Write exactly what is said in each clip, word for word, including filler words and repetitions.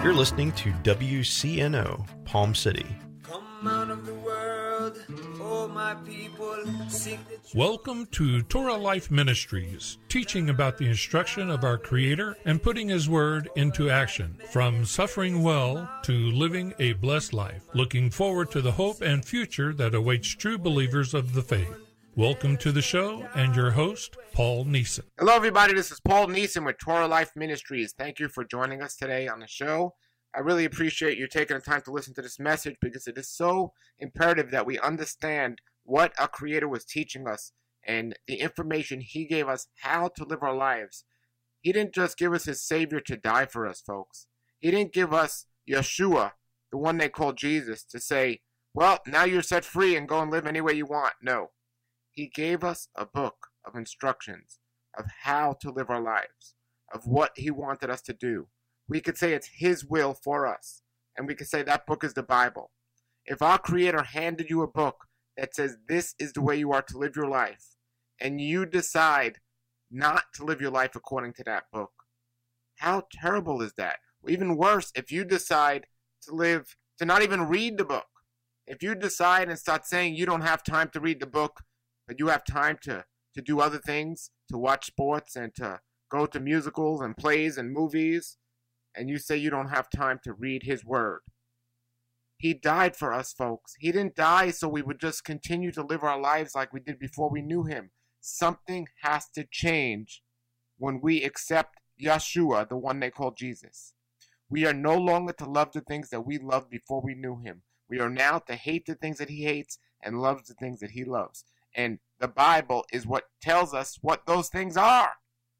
You're listening to W C N O, Palm City. Come out of the world, oh my people, seek the truth. Welcome to Torah Life Ministries, teaching about the instruction of our Creator and putting His Word into action. From suffering well to living a blessed life, looking forward to the hope and future that awaits true believers of the faith. Welcome to the show and your host, Paul Neeson. Hello, everybody. This is Paul Neeson with Torah Life Ministries. Thank you for joining us today on the show. I really appreciate you taking the time to listen to this message because it is so imperative that we understand what our Creator was teaching us and the information He gave us how to live our lives. He didn't just give us His Savior to die for us, folks. He didn't give us Yeshua, the one they call Jesus, to say, well, now you're set free and go and live any way you want. No. He gave us a book of instructions of how to live our lives, of what He wanted us to do. We could say it's His will for us, and we could say that book is the Bible. If our Creator handed you a book that says this is the way you are to live your life, and you decide not to live your life according to that book, how terrible is that? Even worse, if you decide to live, to not even read the book. If you decide and start saying you don't have time to read the book, but you have time to, to do other things, to watch sports and to go to musicals and plays and movies, and you say you don't have time to read His Word. He died for us, folks. He didn't die so we would just continue to live our lives like we did before we knew Him. Something has to change when we accept Yeshua, the one they call Jesus. We are no longer to love the things that we loved before we knew Him. We are now to hate the things that He hates and loves the things that He loves. And the Bible is what tells us what those things are.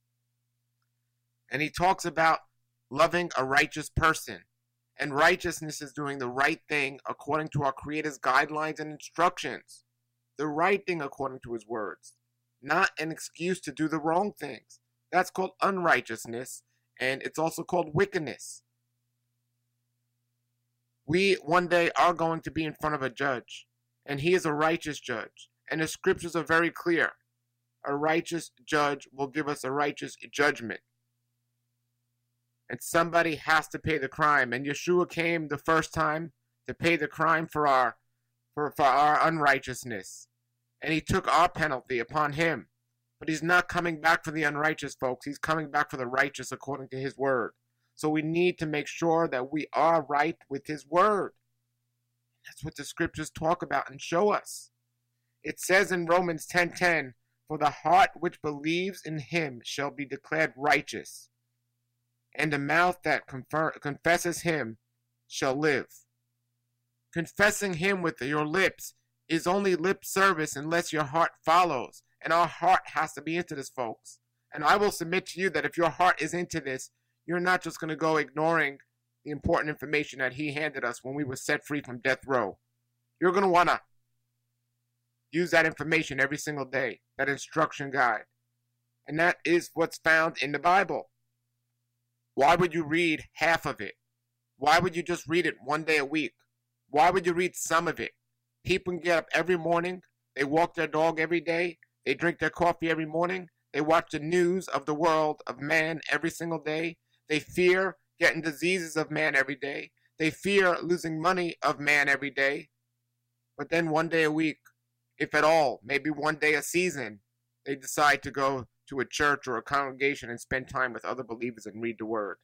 And He talks about loving a righteous person. And righteousness is doing the right thing according to our Creator's guidelines and instructions. The right thing according to His words. Not an excuse to do the wrong things. That's called unrighteousness, and it's also called wickedness. We one day are going to be in front of a judge, and He is a righteous judge. And the scriptures are very clear. A righteous judge will give us a righteous judgment. And somebody has to pay the crime. And Yeshua came the first time to pay the crime for our for, for our unrighteousness. And He took our penalty upon Him. But He's not coming back for the unrighteous, folks. He's coming back for the righteous according to His word. So we need to make sure that we are right with His word. That's what the scriptures talk about and show us. It says in Romans ten ten, for the heart which believes in Him shall be declared righteous, and the mouth that confer- confesses Him shall live. Confessing Him with your lips is only lip service unless your heart follows, and our heart has to be into this, folks. And I will submit to you that if your heart is into this, you're not just going to go ignoring the important information that He handed us when we were set free from death row. You're going to want to use that information every single day, that instruction guide. And that is what's found in the Bible. Why would you read half of it? Why would you just read it one day a week? Why would you read some of it? People can get up every morning. They walk their dog every day. They drink their coffee every morning. They watch the news of the world of man every single day. They fear getting diseases of man every day. They fear losing money of man every day. But then one day a week, if at all, maybe one day a season, they decide to go to a church or a congregation and spend time with other believers and read the Word.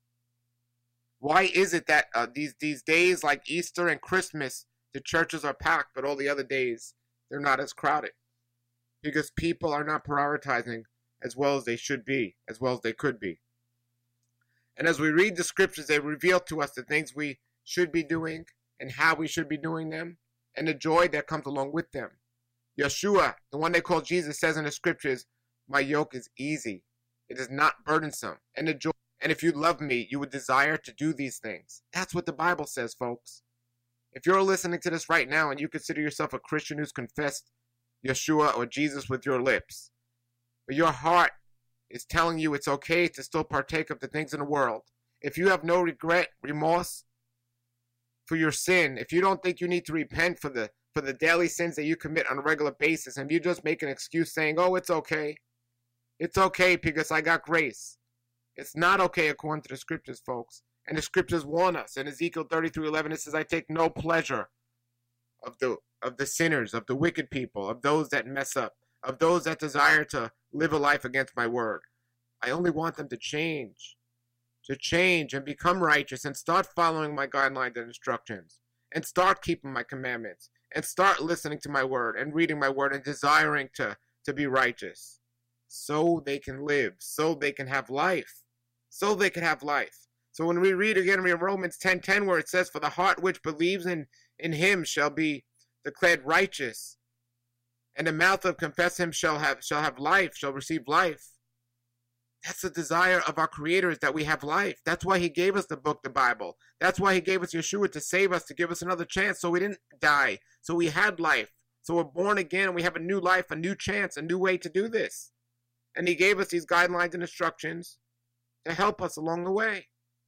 Why is it that uh, these, these days like Easter and Christmas, the churches are packed, but all the other days, they're not as crowded? Because people are not prioritizing as well as they should be, as well as they could be. And as we read the scriptures, they reveal to us the things we should be doing and how we should be doing them and the joy that comes along with them. Yeshua, the one they call Jesus, says in the scriptures, my yoke is easy. It is not burdensome. And the joy, and if you love me, you would desire to do these things. That's what the Bible says, folks. If you're listening to this right now and you consider yourself a Christian who's confessed Yeshua or Jesus with your lips, but your heart is telling you it's okay to still partake of the things in the world, if you have no regret, remorse for your sin, if you don't think you need to repent for the for the daily sins that you commit on a regular basis, and you just make an excuse saying, oh, it's okay. It's okay because I got grace. It's not okay according to the scriptures, folks. And the scriptures warn us. In Ezekiel thirty-three eleven, it says, I take no pleasure of the of the sinners, of the wicked people, of those that mess up, of those that desire to live a life against my word. I only want them to change, to change and become righteous and start following my guidelines and instructions and start keeping my commandments and start listening to my word and reading my word and desiring to, to be righteous so they can live, so they can have life, so they can have life. So when we read again in Romans ten ten, where it says, for the heart which believes in, in him shall be declared righteous, and the mouth of confess him shall have shall have life, shall receive life. That's the desire of our Creator, is that we have life. That's why he gave us the book, the Bible. That's why he gave us Yeshua, to save us, to give us another chance, so we didn't die. So we had life. So we're born again, and we have a new life, a new chance, a new way to do this. And he gave us these guidelines and instructions to help us along the way.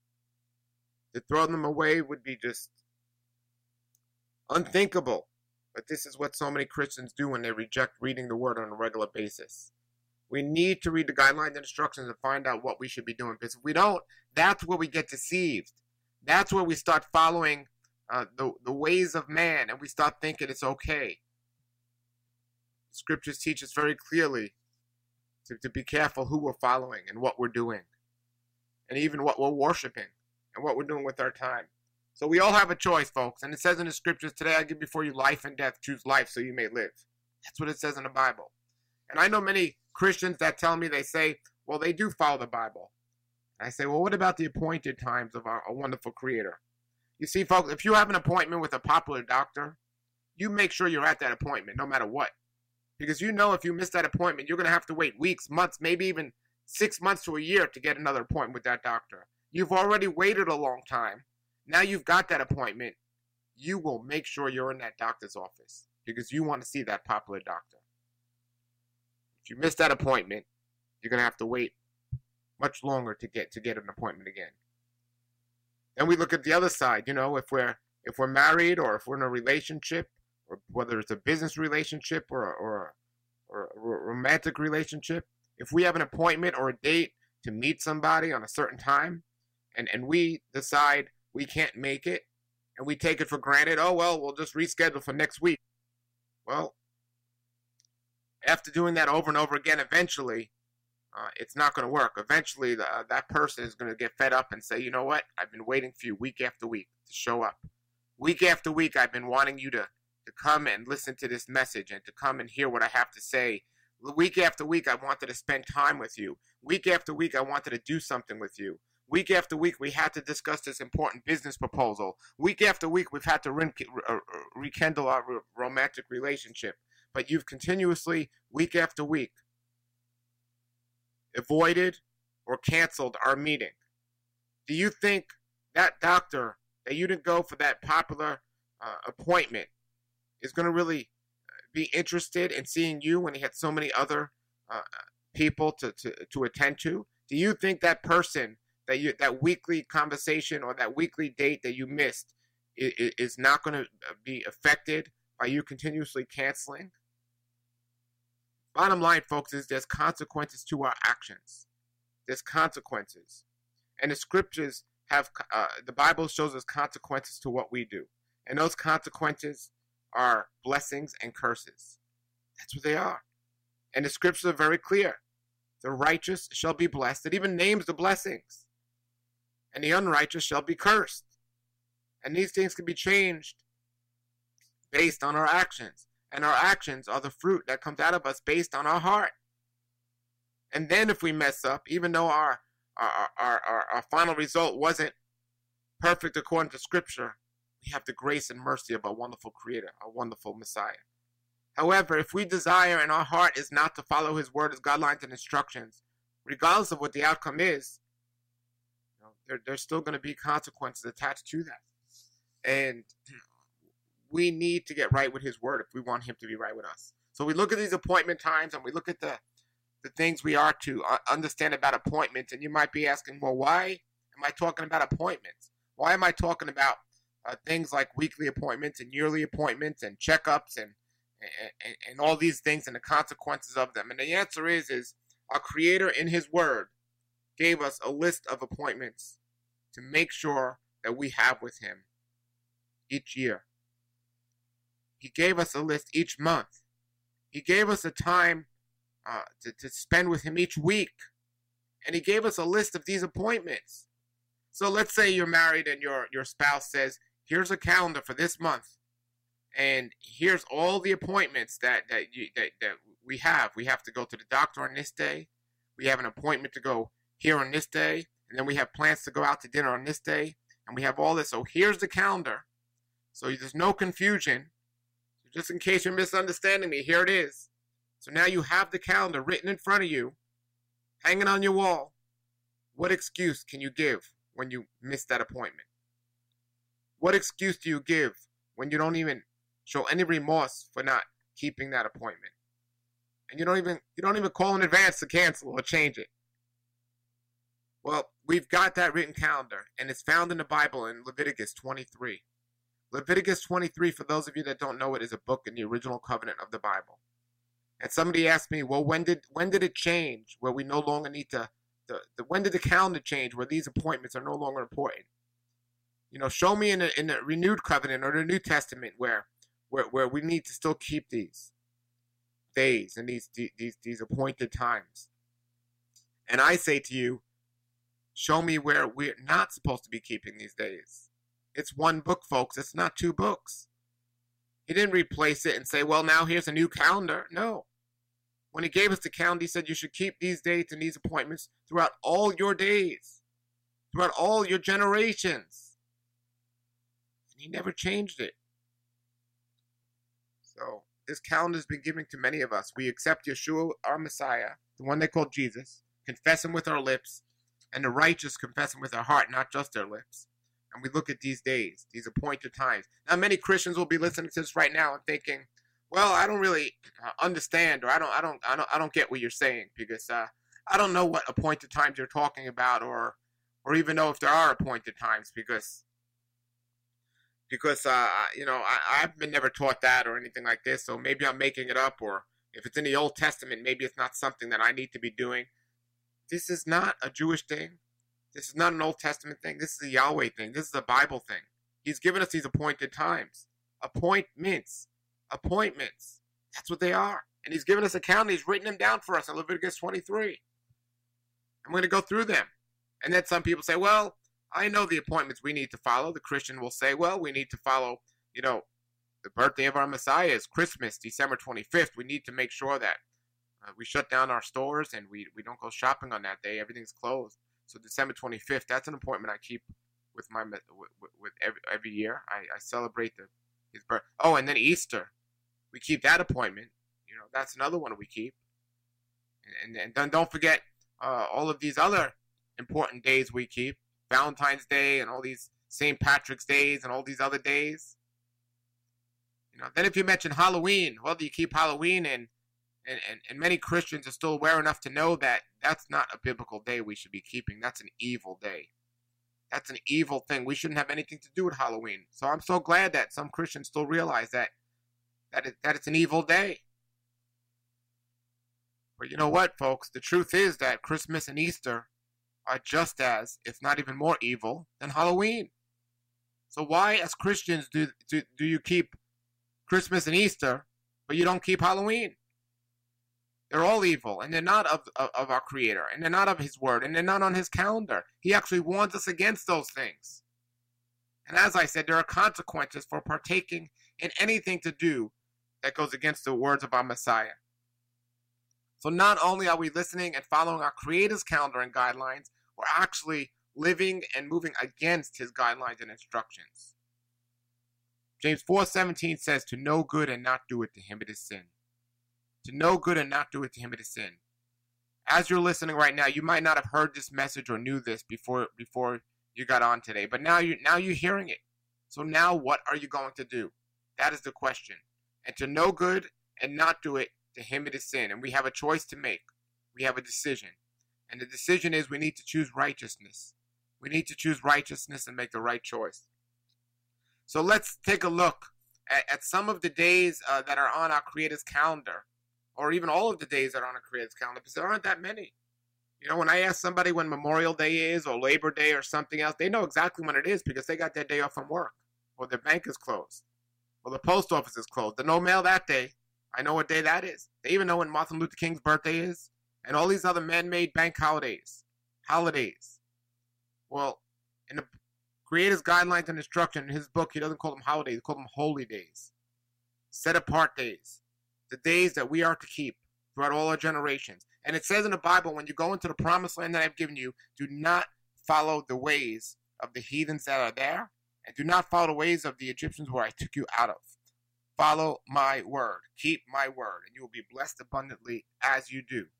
To throw them away would be just unthinkable. But this is what so many Christians do when they reject reading the word on a regular basis. We need to read the guidelines and instructions and find out what we should be doing. Because if we don't, that's where we get deceived. That's where we start following uh, the, the ways of man, and we start thinking it's okay. The scriptures teach us very clearly to, to be careful who we're following and what we're doing, and even what we're worshiping and what we're doing with our time. So we all have a choice, folks. And it says in the scriptures, today I give before you life and death. Choose life so you may live. That's what it says in the Bible. And I know many Christians that tell me, they say, well, they do follow the Bible. And I say, well, what about the appointed times of our, our wonderful Creator? You see, folks, if you have an appointment with a popular doctor, you make sure you're at that appointment no matter what. Because you know if you miss that appointment, you're going to have to wait weeks, months, maybe even six months to a year to get another appointment with that doctor. You've already waited a long time. Now you've got that appointment. You will make sure you're in that doctor's office because you want to see that popular doctor. If you miss that appointment, you're going to have to wait much longer to get to get an appointment again. Then we look at the other side, you know, if we're if we're married or if we're in a relationship, or whether it's a business relationship or a, or a, or a romantic relationship, if we have an appointment or a date to meet somebody on a certain time, and, and we decide we can't make it, and we take it for granted, oh, well, we'll just reschedule for next week. Well, after doing that over and over again, eventually, uh, it's not going to work. Eventually, the, uh, that person is going to get fed up and say, you know what? I've been waiting for you week after week to show up. Week after week, I've been wanting you to, to come and listen to this message and to come and hear what I have to say. Week after week, I wanted to spend time with you. Week after week, I wanted to do something with you. Week after week, we had to discuss this important business proposal. Week after week, we've had to re- re- rekindle our re- romantic relationship. But you've continuously, week after week, avoided or canceled our meeting. Do you think that doctor that you didn't go for that popular uh, appointment is going to really be interested in seeing you when he had so many other uh, people to, to, to attend to? Do you think that person, that you that weekly conversation or that weekly date that you missed is, is not going to be affected by you continuously canceling? Bottom line, folks, is there's consequences to our actions. There's consequences. And the scriptures have, uh, the Bible shows us consequences to what we do. And those consequences are blessings and curses. That's what they are. And the scriptures are very clear. The righteous shall be blessed. It even names the blessings. And the unrighteous shall be cursed. And these things can be changed based on our actions. And our actions are the fruit that comes out of us based on our heart. And then if we mess up, even though our our, our, our, our final result wasn't perfect according to Scripture, we have the grace and mercy of our wonderful Creator, our wonderful Messiah. However, if we desire and our heart is not to follow His word, His guidelines and instructions, regardless of what the outcome is, you know, there, there's still going to be consequences attached to that. And we need to get right with His word if we want Him to be right with us. So we look at these appointment times and we look at the, the things we are to understand about appointments. And you might be asking, well, why am I talking about appointments? Why am I talking about uh, things like weekly appointments and yearly appointments and checkups and, and, and all these things and the consequences of them? And the answer is, is our Creator in His word gave us a list of appointments to make sure that we have with him each year. He gave us a list each month. He gave us a time uh, to, to spend with him each week. And he gave us a list of these appointments. So let's say you're married and your, your spouse says, here's a calendar for this month. And here's all the appointments that, that, you, that, that we have. We have to go to the doctor on this day. We have an appointment to go here on this day. And then we have plans to go out to dinner on this day. And we have all this. So here's the calendar. So there's no confusion. So just in case you're misunderstanding me, here it is. So now you have the calendar written in front of you, hanging on your wall. What excuse can you give when you miss that appointment? What excuse do you give when you don't even show any remorse for not keeping that appointment? And you don't even you don't even call in advance to cancel or change it. Well, we've got that written calendar, and it's found in the Bible in Leviticus twenty-three. Leviticus twenty-three, for those of you that don't know it, is a book in the original covenant of the Bible. And somebody asked me, well, when did when did it change where we no longer need to, the, the when did the calendar change where these appointments are no longer important? You know, show me in the, in the renewed covenant or the New Testament where, where, where we need to still keep these days and these, these, these appointed times. And I say to you, show me where we're not supposed to be keeping these days. It's one book, folks. It's not two books. He didn't replace it and say, well, now here's a new calendar. No. When he gave us the calendar, he said you should keep these dates and these appointments throughout all your days, throughout all your generations. And he never changed it. So this calendar has been given to many of us. We accept Yeshua, our Messiah, the one they call Jesus, confess him with our lips, and the righteous confess him with their heart, not just their lips. And we look at these days, these appointed times. Now, many Christians will be listening to this right now and thinking, "Well, I don't really understand, or I don't, I don't, I don't, I don't get what you're saying because uh, I don't know what appointed times you're talking about, or, or even know if there are appointed times because, because uh, you know, I, I've been never taught that or anything like this. So maybe I'm making it up, or if it's in the Old Testament, maybe it's not something that I need to be doing." This is not a Jewish thing. This is not an Old Testament thing. This is a Yahweh thing. This is a Bible thing. He's given us these appointed times. Appointments. Appointments. That's what they are. And he's given us a calendar. He's written them down for us in Leviticus twenty-three. I'm going to go through them. And then some people say, well, I know the appointments we need to follow. The Christian will say, well, we need to follow, you know, the birthday of our Messiah is Christmas, December twenty-fifth. We need to make sure that uh, we shut down our stores and we, we don't go shopping on that day. Everything's closed. So December twenty-fifth, that's an appointment I keep with my with, with every, every year. I, I celebrate the, his birth. Oh, and then Easter, we keep that appointment. You know, that's another one we keep. And and, and then don't forget uh, all of these other important days we keep. Valentine's Day and all these Saint Patrick's Days and all these other days. You know, then if you mention Halloween, well, do you keep Halloween? And And, and, and many Christians are still aware enough to know that that's not a biblical day we should be keeping. That's an evil day. That's an evil thing. We shouldn't have anything to do with Halloween. So I'm so glad that some Christians still realize that that, it, that it's an evil day. But you know what, folks? The truth is that Christmas and Easter are just as, if not even more evil than Halloween. So why, as Christians, do, do, do you keep Christmas and Easter, but you don't keep Halloween? They're all evil, and they're not of, of, of our Creator, and they're not of His Word, and they're not on His calendar. He actually warns us against those things. And as I said, there are consequences for partaking in anything to do that goes against the words of our Messiah. So not only are we listening and following our Creator's calendar and guidelines, we're actually living and moving against His guidelines and instructions. James four seventeen says, to know good and not do it, to him it is sin. To know good and not do it, to him it is sin. As you're listening right now, you might not have heard this message or knew this before before you got on today, but now you now you're hearing it. So now what are you going to do? That is the question. And to know good and not do it, to him it is sin. And we have a choice to make. We have a decision. And the decision is we need to choose righteousness. We need to choose righteousness and make the right choice. So let's take a look at, at some of the days uh, that are on our Creator's calendar. Or even all of the days that are on a Creator's calendar, because there aren't that many. You know, when I ask somebody when Memorial Day is or Labor Day or something else, they know exactly when it is because they got their day off from work, or their bank is closed, or the post office is closed. There's no mail that day. I know what day that is. They even know when Martin Luther King's birthday is, and all these other man-made bank holidays. Holidays. Well, in the Creator's Guidelines and Instruction, in his book, he doesn't call them holidays, he calls them holy days. Set apart days. The days that we are to keep throughout all our generations. And it says in the Bible, when you go into the promised land that I've given you, do not follow the ways of the heathens that are there, and do not follow the ways of the Egyptians where I took you out of. Follow my word. Keep my word, and you will be blessed abundantly as you do.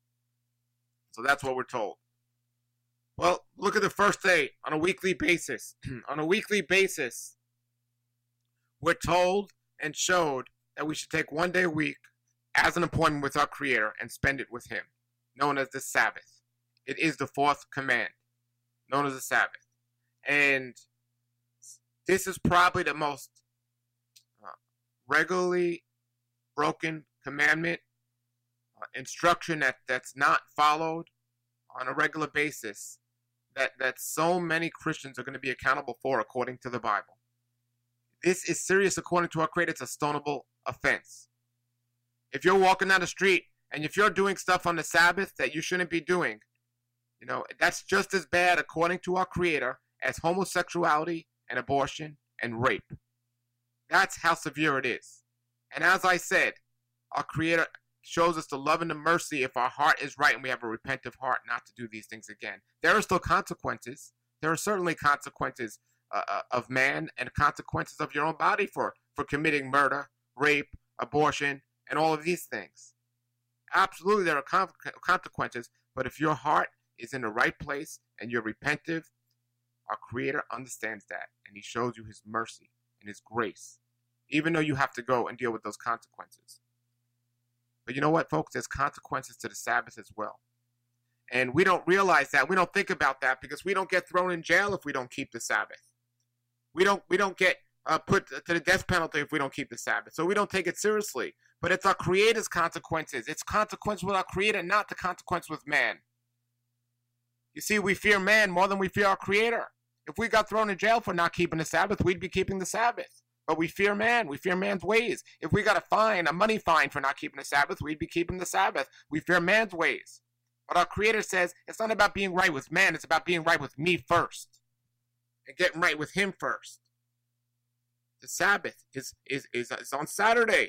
So that's what we're told. Well, look at the first day on a weekly basis. On a weekly basis, we're told and showed that we should take one day a week as an appointment with our Creator and spend it with Him, known as the Sabbath. It is the fourth command, known as the Sabbath. And this is probably the most uh, regularly broken commandment, uh, instruction that, that's not followed on a regular basis, that, that so many Christians are going to be accountable for according to the Bible. This is serious according to our Creator. It's a stonable offense. If you're walking down the street and if you're doing stuff on the Sabbath that you shouldn't be doing, you know, that's just as bad according to our Creator as homosexuality and abortion and rape. That's how severe it is. And as I said, our Creator shows us the love and the mercy if our heart is right and we have a repentant heart not to do these things again. There are still consequences. There are certainly consequences uh, of man and consequences of your own body for, for committing murder, rape, abortion, and all of these things. Absolutely, there are consequences, but if your heart is in the right place and you're repentive, our Creator understands that, and He shows you His mercy and His grace, even though you have to go and deal with those consequences. But you know what, folks? There's consequences to the Sabbath as well. And we don't realize that. We don't think about that because we don't get thrown in jail if we don't keep the Sabbath. We don't, we don't get uh, put to the death penalty if we don't keep the Sabbath. So we don't take it seriously. But it's our Creator's consequences. It's consequences with our Creator, not the consequence with man. You see, we fear man more than we fear our Creator. If we got thrown in jail for not keeping the Sabbath, we'd be keeping the Sabbath. But we fear man. We fear man's ways. If we got a fine, a money fine for not keeping the Sabbath, we'd be keeping the Sabbath. We fear man's ways. But our Creator says it's not about being right with man. It's about being right with me first. And getting right with Him first. The Sabbath is, is, is, is on Saturday.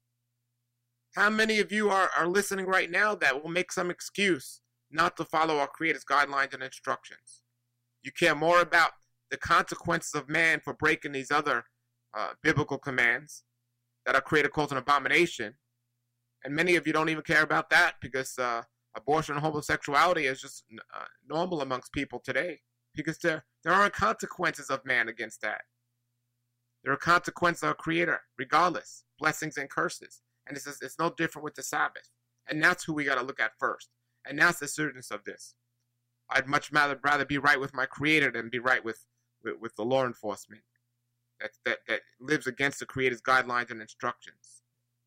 How many of you are, are listening right now that will make some excuse not to follow our Creator's guidelines and instructions? You care more about the consequences of man for breaking these other uh, biblical commands that our Creator calls an abomination. And many of you don't even care about that because uh, abortion and homosexuality is just uh, normal amongst people today. Because there, there aren't consequences of man against that. There are consequences of our Creator, regardless, blessings and curses. And it's, just, it's no different with the Sabbath. And that's who we got to look at first. And that's the seriousness of this. I'd much rather, rather be right with my Creator than be right with, with, with the law enforcement that, that, that lives against the Creator's guidelines and instructions.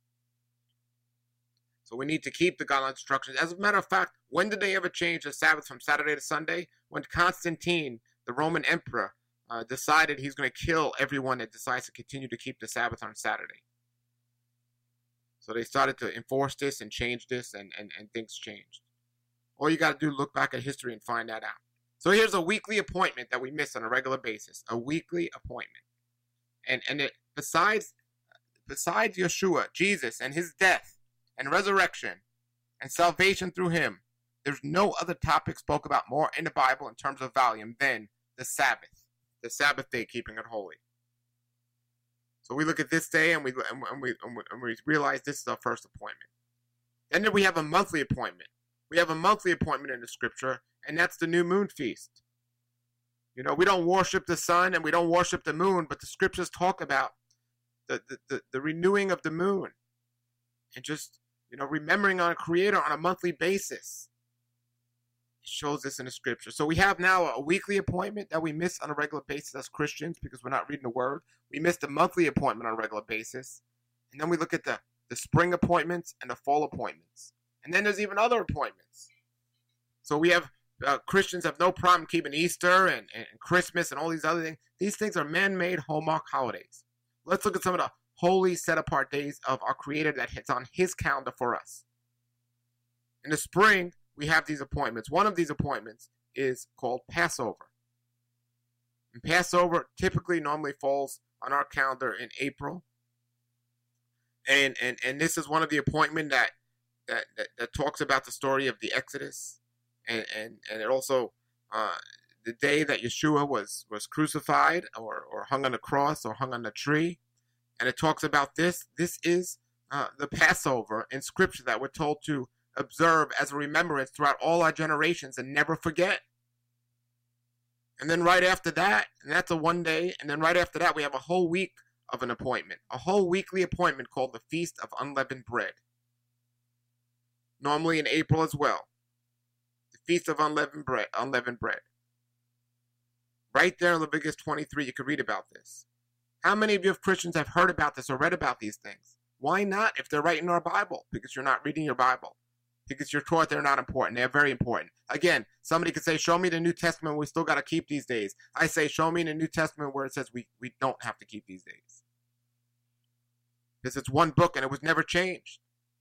So we need to keep the guidelines and instructions. As a matter of fact, when did they ever change the Sabbath from Saturday to Sunday? When Constantine, the Roman emperor, uh, decided he's going to kill everyone that decides to continue to keep the Sabbath on Saturday. So they started to enforce this and change this, and, and, and things changed. All you got to do is look back at history and find that out. So here's a weekly appointment that we miss on a regular basis. A weekly appointment. And and it, besides, besides Yeshua, Jesus, and His death and resurrection and salvation through Him, there's no other topic spoke about more in the Bible in terms of volume than the Sabbath. The Sabbath day, keeping it holy. So we look at this day and we and we and we realize this is our first appointment. And then we have a monthly appointment. We have a monthly appointment in the Scripture, and that's the new moon feast. You know, we don't worship the sun and we don't worship the moon, but the Scriptures talk about the the, the, the renewing of the moon and just, you know, remembering our Creator on a monthly basis. It shows this in the Scripture. So we have now a weekly appointment that we miss on a regular basis as Christians because we're not reading the Word. We missed a monthly appointment on a regular basis. And then we look at the, the spring appointments and the fall appointments. And then there's even other appointments. So we have uh, Christians have no problem keeping Easter and, and Christmas and all these other things. These things are man-made hallmark holidays. Let's look at some of the holy set-apart days of our Creator that hits on His calendar for us. In the spring, we have these appointments. One of these appointments is called Passover. And Passover typically normally falls on our calendar in April. And and, and this is one of the appointments that, that, that, that talks about the story of the Exodus. And, and, and it also, uh, the day that Yeshua was, was crucified or, or hung on the cross or hung on the tree. And it talks about this. This is uh, the Passover in Scripture that we're told to observe as a remembrance throughout all our generations and never forget. And then right after that, and that's a one day, and then right after that we have a whole week of an appointment, a whole weekly appointment called the Feast of Unleavened Bread. Normally in April as well. The Feast of Unleavened Bread, unleavened bread. Right there in Leviticus twenty-three, you can read about this. How many of you Christians have heard about this or read about these things? Why not if they're right in our Bible? Because you're not reading your Bible. Because you're taught they're not important. They're very important. Again, somebody could say, show me the New Testament we still got to keep these days. I say, show me in the New Testament where it says we, we don't have to keep these days. Because it's one book and it was never changed.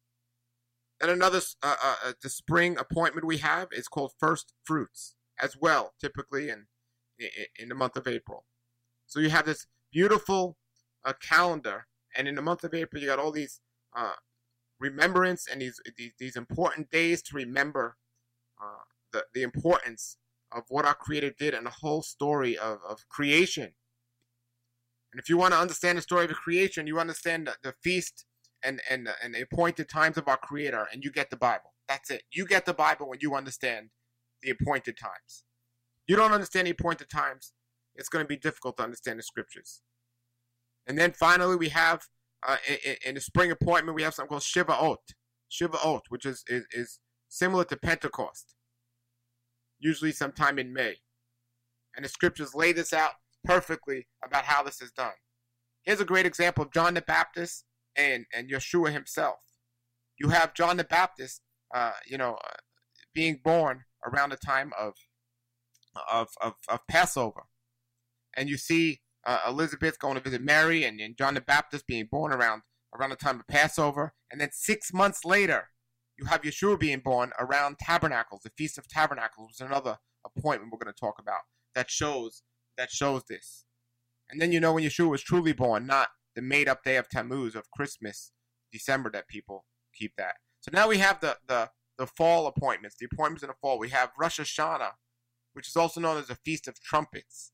And another, uh, uh, the spring appointment we have is called First Fruits as well, typically in, in, in the month of April. So you have this beautiful uh, calendar, and in the month of April you got all these uh, remembrance and these, these these important days to remember uh, the, the importance of what our Creator did and the whole story of, of creation. And if you want to understand the story of creation, you understand the, the feast and, and, and the appointed times of our Creator, and you get the Bible. That's it. You get the Bible when you understand the appointed times. You don't understand the appointed times, it's going to be difficult to understand the Scriptures. And then finally we have Uh, in, in the spring appointment, we have something called Shivaot. Shivaot, which is, is, is similar to Pentecost, usually sometime in May. And the Scriptures lay this out perfectly about how this is done. Here's a great example of John the Baptist and, and Yeshua himself. You have John the Baptist, uh, you know, uh, being born around the time of, of, of, of Passover. And you see Uh, Elizabeth going to visit Mary, and, and John the Baptist being born around around the time of Passover. And then six months later, you have Yeshua being born around Tabernacles, the Feast of Tabernacles, which is another appointment we're going to talk about that shows that shows this. And then you know when Yeshua was truly born, not the made-up day of Tammuz, of Christmas, December, that people keep that. So now we have the, the, the fall appointments, the appointments in the fall. We have Rosh Hashanah, which is also known as the Feast of Trumpets.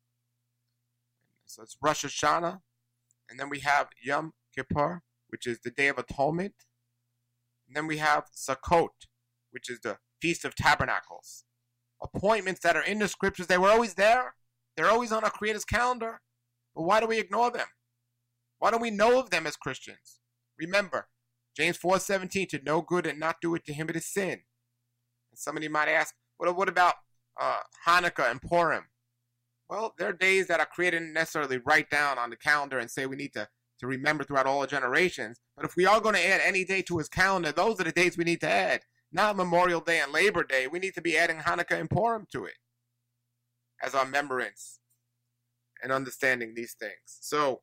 So it's Rosh Hashanah, and then we have Yom Kippur, which is the Day of Atonement. And then we have Sukkot, which is the Feast of Tabernacles. Appointments that are in the Scriptures. They were always there. They're always on our Creator's calendar. But why do we ignore them? Why don't we know of them as Christians? Remember, James four seventeen, to know good and not do it, to him it is sin. And somebody might ask, well, what about uh, Hanukkah and Purim? Well, there are days that our Creator didn't necessarily write down on the calendar and say we need to, to remember throughout all the generations. But if we are going to add any day to his calendar, those are the days we need to add. Not Memorial Day and Labor Day. We need to be adding Hanukkah and Purim to it as our remembrance and understanding these things. So,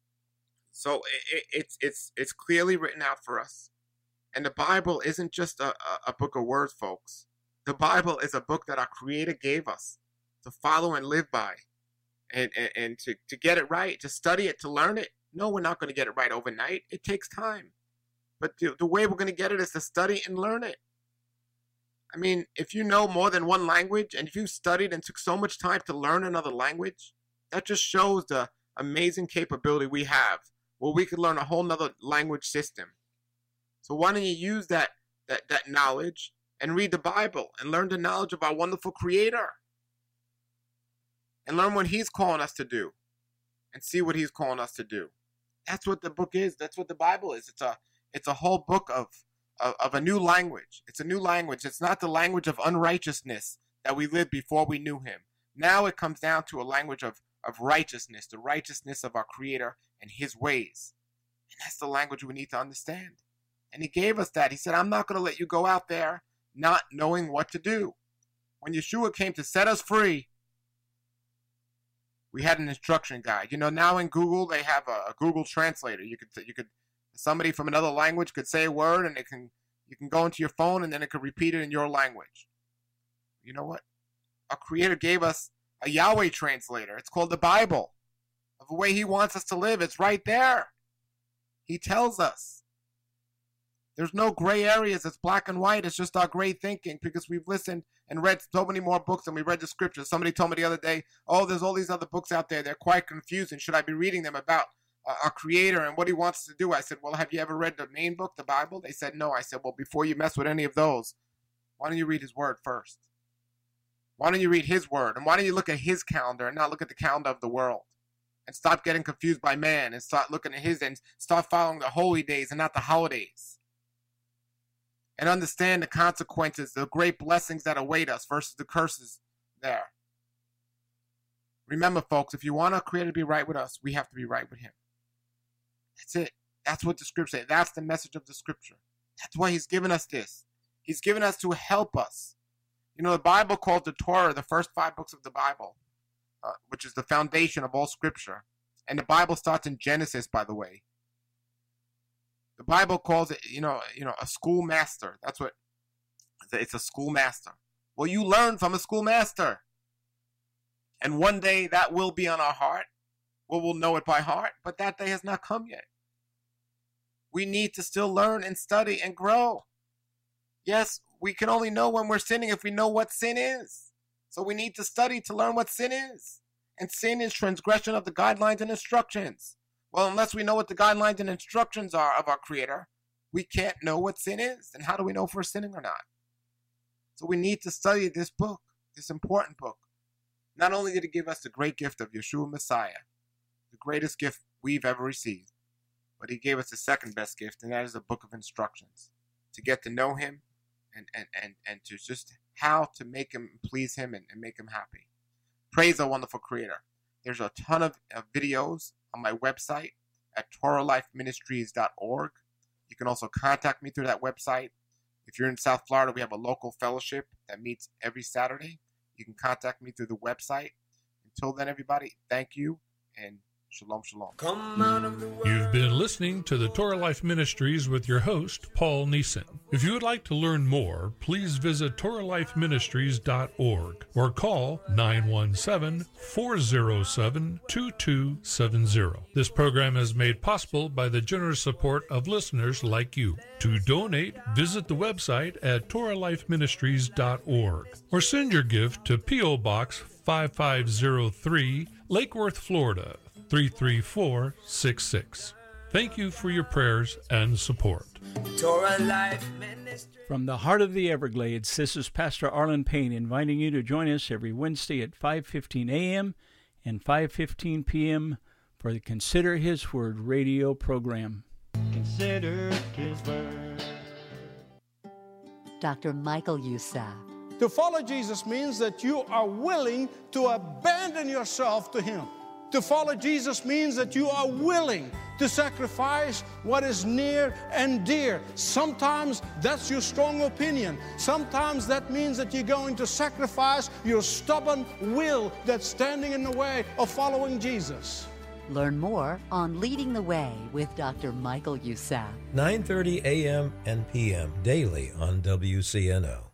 so it, it's it's it's clearly written out for us. And the Bible isn't just a, a, a book of words, folks. The Bible is a book that our Creator gave us to follow and live by, and, and, and to, to get it right, to study it, to learn it. No, we're not going to get it right overnight. It takes time. But the, the way we're going to get it is to study and learn it. I mean, if you know more than one language, and if you studied and took so much time to learn another language, that just shows the amazing capability we have, where we could learn a whole nother language system. So why don't you use that, that, that knowledge and read the Bible and learn the knowledge of our wonderful Creator? And learn what he's calling us to do. And see what he's calling us to do. That's what the book is. That's what the Bible is. It's a it's a whole book of, of, of a new language. It's a new language. It's not the language of unrighteousness that we lived before we knew him. Now it comes down to a language of, of righteousness, the righteousness of our Creator and his ways. And that's the language we need to understand. And he gave us that. He said, I'm not going to let you go out there not knowing what to do. when Yeshua came to set us free, we had an instruction guide. You know, now in Google, they have a, a Google translator. You could, you could, somebody from another language could say a word and it can, you can go into your phone and then it could repeat it in your language. You know what? Our Creator gave us a Yahweh translator. It's called the Bible. Of the way He wants us to live, it's right there. He tells us. There's no gray areas. It's black and white. It's just our gray thinking because we've listened and read so many more books than we read the scriptures. Somebody told me the other day, oh, there's all these other books out there. They're quite confusing. Should I be reading them about uh, our Creator and what He wants us to do? I said, well, have you ever read the main book, the Bible? They said, no. I said, well, before you mess with any of those, why don't you read His Word first? Why don't you read His Word? And why don't you look at His calendar and not look at the calendar of the world? And stop getting confused by man and start looking at His and start following the holy days and not the holidays. And understand the consequences, the great blessings that await us versus the curses there. Remember, folks, if you want our Creator to be right with us, we have to be right with Him. That's it. That's what the Scripture says. That's the message of the Scripture. That's why He's given us this. He's given us to help us. You know, the Bible calls the Torah, the first five books of the Bible, uh, which is the foundation of all Scripture. And the Bible starts in Genesis, by the way. The Bible calls it, you know, you know, a schoolmaster. That's what, it's a schoolmaster. Well, you learn from a schoolmaster. And one day that will be on our heart. Well, we'll know it by heart, but that day has not come yet. We need to still learn and study and grow. Yes, we can only know when we're sinning if we know what sin is. So we need to study to learn what sin is. And sin is transgression of the guidelines and instructions. Well, unless we know what the guidelines and instructions are of our Creator, we can't know what sin is. And how do we know if we're sinning or not? So we need to study this book, this important book. Not only did He give us the great gift of Yeshua Messiah, the greatest gift we've ever received, but He gave us the second best gift, and that is a book of instructions to get to know Him and, and, and, and to just how to make Him, please Him, and, and make Him happy. Praise our wonderful Creator. There's a ton of, of videos on my website at Torah Life Ministries dot org. You can also contact me through that website. If you're in South Florida, we have a local fellowship that meets every Saturday. You can contact me through the website. Until then, everybody, thank you, and shalom, shalom. Come out of the world. You've been listening to the Torah Life Ministries with your host, Paul Neeson. If you would like to learn more, please visit Torah Life Ministries dot org or call nine one seven, four zero seven, two two seven zero. This program is made possible by the generous support of listeners like you. To donate, visit the website at Torah Life Ministries dot org or send your gift to P O. Box five five zero three, Lake Worth, Florida, three three four six six. Thank you for your prayers and support. Torah Life Ministry. From the heart of the Everglades, this is Pastor Arlen Payne inviting you to join us every Wednesday at five fifteen a.m. and five fifteen p.m. for the Consider His Word radio program. Consider His Word. Doctor Michael Youssef. To follow Jesus means that you are willing to abandon yourself to Him. To follow Jesus means that you are willing to sacrifice what is near and dear. Sometimes that's your strong opinion. Sometimes that means that you're going to sacrifice your stubborn will that's standing in the way of following Jesus. Learn more on Leading the Way with Doctor Michael Youssef. nine thirty a.m. and p m daily on W C N O.